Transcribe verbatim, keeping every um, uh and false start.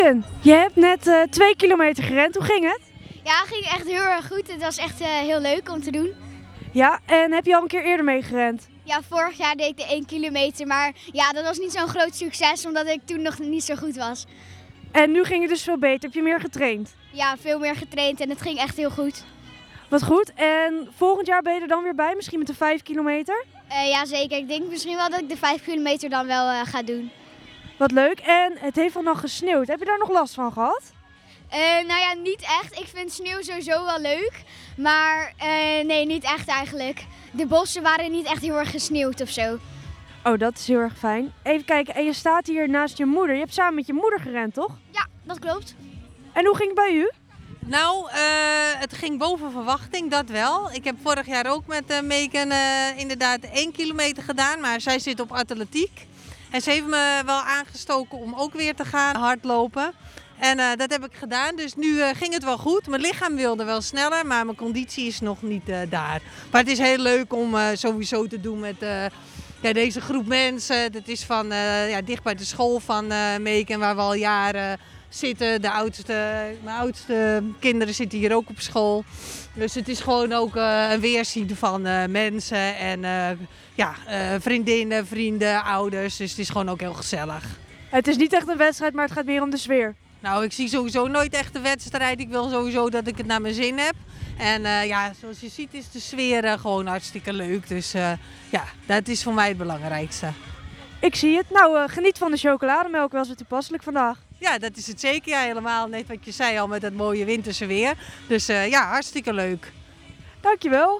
Je hebt net uh, twee kilometer gerend. Hoe ging het? Ja, het ging echt heel erg goed. Het was echt uh, heel leuk om te doen. Ja, en heb je al een keer eerder meegerend? Ja, vorig jaar deed ik de één kilometer, maar ja, dat was niet zo'n groot succes, omdat ik toen nog niet zo goed was. En nu ging het dus veel beter. Heb je meer getraind? Ja, veel meer getraind en het ging echt heel goed. Wat goed. En volgend jaar ben je er dan weer bij, misschien met de vijf kilometer? Uh, ja, zeker. Ik denk misschien wel dat ik de vijf kilometer dan wel uh, ga doen. Wat leuk. En het heeft al nog gesneeuwd. Heb je daar nog last van gehad? Uh, nou ja, niet echt. Ik vind sneeuw sowieso wel leuk. Maar uh, nee, niet echt eigenlijk. De bossen waren niet echt heel erg gesneeuwd of zo. Oh, dat is heel erg fijn. Even kijken, en je staat hier naast je moeder. Je hebt samen met je moeder gerend, toch? Ja, dat klopt. En hoe ging het bij u? Nou, uh, het ging boven verwachting, dat wel. Ik heb vorig jaar ook met uh, Megan uh, inderdaad één kilometer gedaan, maar zij zit op atletiek. En ze heeft me wel aangestoken om ook weer te gaan hardlopen. En uh, dat heb ik gedaan, dus nu uh, ging het wel goed. Mijn lichaam wilde wel sneller, maar mijn conditie is nog niet uh, daar. Maar het is heel leuk om uh, sowieso te doen met uh, ja, deze groep mensen. Dat is van uh, ja, dicht bij de school van uh, Megan, waar we al jaren zitten. De oudste, mijn oudste kinderen zitten hier ook op school. Dus het is gewoon ook uh, een weerzien van uh, mensen en uh, ja, uh, vriendinnen, vrienden, ouders. Dus het is gewoon ook heel gezellig. Het is niet echt een wedstrijd, maar het gaat meer om de sfeer. Nou, ik zie sowieso nooit echt de wedstrijd. Ik wil sowieso dat ik het naar mijn zin heb. En uh, ja, zoals je ziet is de sfeer uh, gewoon hartstikke leuk. Dus uh, ja, dat is voor mij het belangrijkste. Ik zie het. Nou, uh, geniet van de chocolademelk, wel zo toepasselijk vandaag. Ja, dat is het zeker. Ja, helemaal net wat je zei al met dat mooie winterse weer. Dus uh, ja, hartstikke leuk. Dankjewel.